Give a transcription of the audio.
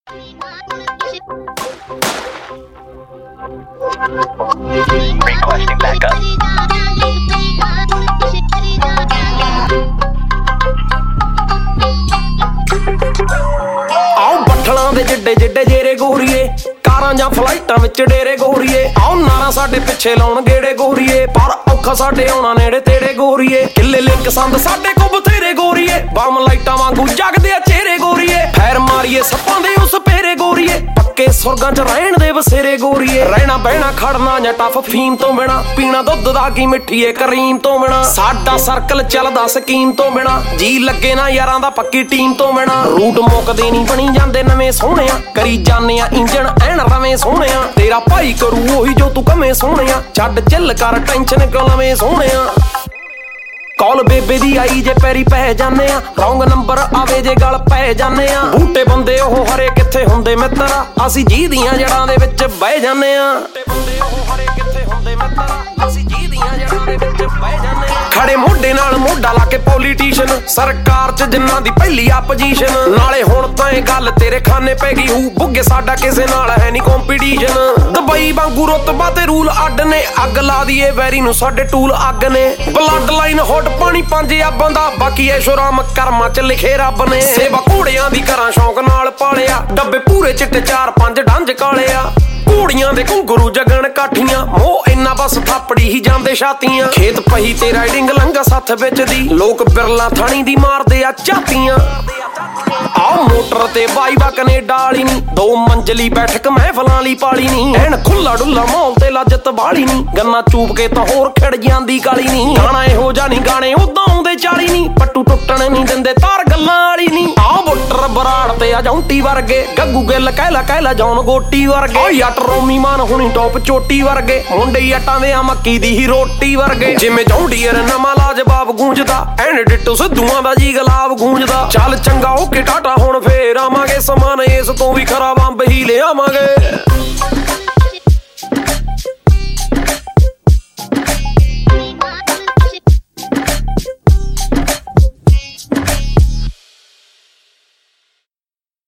Requesting backup. ਆਓ ਬੱਠਲਾਂ ਦੇ ਜਿੱਡੇ ਜਿੱਡੇ ਜੇਰੇ ਗੋਰੀਏ, ਕਾਰਾਂ ਜਾਂ ਫਲਾਈਟਾਂ ਵਿੱਚ ਡੇਰੇ ਗੋਰੀਏ। ਆਓ ਨਾਰਾ ਸਾਡੇ ਪਿੱਛੇ ਲਾਉਣ ਗੇੜੇ ਗੋਰੀਏ, ਪਰ ਔਖਾ ਸਾਡੇ ਆਉਣਾ ਨੇੜੇ ਤੇਰੇ ਗੋਰੀਏ। ਕਿੱਲੇ ਲਿੰਕ ਸੰਦ ਸਾਡੇ ਕੋ ਬਥੇਰੇ ਗੋਰੀਏ, ਬੰਮ ਲਾਈਟਾਂ ਵਾਂਗੂ ਜਗਦੇ ਆ ਚਿਹਰੇ ਗੋਰੀਏ। ਫੈਰ ਮਾਰੀਏ ਸੱਪਾਂ ਦੇ ਉਸ ਪੇਰੇ ਗੋਰੀਏ, ਪੱਕੇ ਸੁਰਗਾਂ 'ਚ ਰਹਿਣ ਦੇ ਬਸੇਰੇ ਗੋਰੀਏ। ਰਹਿਣਾ ਬਹਿਣਾ ਖੜਨਾ ਜਾਂ ਟੱਫ ਫੀਮ ਤੋਂ ਬਿਨਾ, ਪੀਣਾ ਦੁੱਧ ਦਾ ਕੀ ਮਿੱਠੀਏ ਕਰੀਮ ਤੋਂ ਬਿਨਾ। ਸਾਡਾ ਸਰਕਲ ਚੱਲਦਾ ਸਕੀਮ ਤੋਂ ਬਿਨਾ, ਜੀ ਲੱਗੇ ਨਾ ਯਾਰਾਂ ਦਾ ਪੱਕੀ ਟੀਮ ਤੋਂ ਬਿਨਾ। ਰੂਟ ਮੁੱਕਦੇ ਨਹੀਂ ਬਣੀ ਜਾਂਦੇ ਨਵੇਂ ਸੋਹਣਿਆ, ਕਰੀ ਜਾਂਦੇ ਆ ਇੰਜਣ ਐਨ ਰਵੇਂ ਸੋਹਣਿਆ। ਤੇਰਾ ਭਾਈ ਕਰੂ ਉਹੀ ਜੋ ਤੂੰ ਕਵੇਂ ਸੋਹਣਿਆ, ਛੱਡ ਚੱਲ ਕਰ ਟੈਨਸ਼ਨ ਕਿਉਂ ਲਵੇਂ ਸੋਹਣਿਆ। ਕਾਲ ਬੇਬੇ ਦੀ ਆਈ ਜੇ ਪੈਰੀ ਪੈ ਜਾਂਦੇ ਆ, ਰੌਂਗ ਨੰਬਰ ਆਵੇ ਜੇ ਗਲ ਪੈ ਜਾਂਦੇ ਆ। ਬੂਟੇ ਬੰਦੇ ਉਹ ਹਰੇ ਕਿੱਥੇ ਹੁੰਦੇ ਮਿੱਤਰਾ, ਅਸੀਂ ਜੀ ਦੀਆਂ ਜੜਾਂ ਦੇ ਵਿੱਚ ਬਹਿ ਜਾਂਦੇ ਆ। ਬੂਟੇ ਬੰਦੇ ਉਹ ਹਰੇ ਕਿੱਥੇ ਹੁੰਦੇ ਮਿੱਤਰਾ, ਅਸੀਂ ਜੀ ਦੀਆਂ ਜੜਾਂ ਦੇ ਵਿੱਚ ਬਹਿ ਜਾਂਦੇ ਆ। ਖੜੇ ਮੋਢੇ ਨਾਲ ਮੋਢਾ ਲਾ ਕੇ ਪੋਲੀਟੀਸ਼ਨ, ਸਰਕਾਰ 'ਚ ਜਿੰਨਾਂ ਦੀ ਪਹਿਲੀ ਆਪੋਜੀਸ਼ਨ। ਨਾਲੇ ਹੁਣ ਤਾਂ ਇਹ ਗੱਲ ਤੇਰੇ ਖਾਨੇ ਪੈ ਗਈ ਹੂ, ਬੁੱਗੇ ਸਾਡਾ ਕਿਸੇ ਨਾਲ ਹੈ ਨਹੀਂ ਕੰਪੀਟੀਸ਼ਨ। ਦੁਬਈ ਵਾਂਗੂ ਰੁਤਬਾ ਤੇ ਰੂਲ ਅੱਡ ਨੇ, ਅੱਗ ਲਾ ਦੀਏ ਵੈਰੀ ਨੂੰ ਸਾਡੇ ਟੂਲ ਅੱਗ ਨੇ। ਬਲੱਡ ਲਾਈਨ ਹੋਟ ਪਾਣੀ ਪੰਜਾਬਾਂ ਦਾ, ਬਾਕੀ ਐਸ਼ੋਰਾਮ ਕਰਮਾਂ 'ਚ ਲਿਖੇ ਰੱਬ ਨੇ। ਸੇਵਾ ਘੋੜਿਆਂ ਦੀ ਕਰਾਂ ਸ਼ੌਂਕ ਨਾਲ ਪਾਲਿਆ, ਡੱਬੇ ਪੂਰੇ ਚਿੱਟੇ 4-5 ਡੰਜ ਕਾਲਿਆ। ਘੋੜੀਆਂ ਦੇ ਘੁੰਗਰੂ ਜਗਣ ਕਾਠੀਆਂ, ਮੋਹ ਇੰਨਾ ਬਸ ਥਾਪੜੀ ਹੀ ਜਾਂਦੇ ਛਾਤੀਆਂ। ਖੇਤ ਪਹੀ ਤੇ ਰਾਈਡਿੰਗ ਲੰਗਾ ਸੱਥ ਵਿੱਚ ਦੀ, ਲੋਕ ਬਿਰਲਾ ਥਾਣੀ ਦੀ ਮਾਰਦੇ ਆ ਝਾਤੀਆਂ। ਆਹ ਮੋਟਰ ਤੇ ਬਾਈਬਾ ਕਨੇਡਾ ਵਾਲੀ ਨੀ, 2 ਮੰਜ਼ਲੀ ਬੈਠਕ ਮਹਿਫਲਾਂ ਲਈ ਪਾਲੀ ਨੀ। ਐਨ ਖੁੱਲਾ ਡੁੱਲਾ ਮਾਹੌਲ ਤੇ ਲੱਜਤ ਬਾਲੀ ਨੀ, ਗੰਨਾ ਚੂਪ ਕੇ ਤਾਂ ਹੋਰ ਖਿੜ ਜਾਂਦੀ ਕਾਲੀ ਨੀ। ਗਾਣਾ ਇਹੋ ਜਿਹਾ ਨੀ ਗਾਣੇ ਉਦਾਂ ਆਉਂਦੇ 40 ਨੀ, ਪੱਟੂ ਟੁੱਟਣ ਨੀ ਦਿੰਦੇ ਤਾਰ ਗੱਲਾਂ ਵਾਲੀ ਨੀ। ਆਹ ਬੁੱਟਰ ਬਰਾੜ ਤੇ ਆ ਜੌਂਟੀ ਵਰਗੇ, ਗੱਗੂ ਗਿੱਲ ਕਹਿ ਲਾ ਜੌਨ ਗੋਟੀ ਵਰਗੇ। ਓ ਯੱਟ ਰੋਮੀ ਮਾਨ ਹੁਣੀ ਟੌਪ ਚੋਟੀ ਵਰਗੇ, ਮੁੰਡੇ ਯੱਟਾਂ ਦੇ ਆ ਮੱਕੀ ਦੀ ਹੀ ਰੋਟੀ ਵਰਗੇ। ਜਿਵੇਂ ਜੌਂਡੀਅਰ ਨਵਾਂ ਲਾਜਵਾਬ ਗੂੰਜਦਾ, ਐਨ ਡਿੱਟੋ ਸਿੱਧੂਆਂ ਦਾ ਜੀ ਗੁਲਾਬ ਗੂੰਜਦਾ। ਚੱਲ ਚੰਗਾ ਓਕੇ ਟਾਟਾ ਹੁਣ ਫੇਰ ਆਵਾਂਗੇ, ਸਮਾਨ ਇਸ ਤੋਂ ਵੀ ਖਰਾ ਬੰਬ ਹੀ ਲਿਆਵਾਂਗੇ।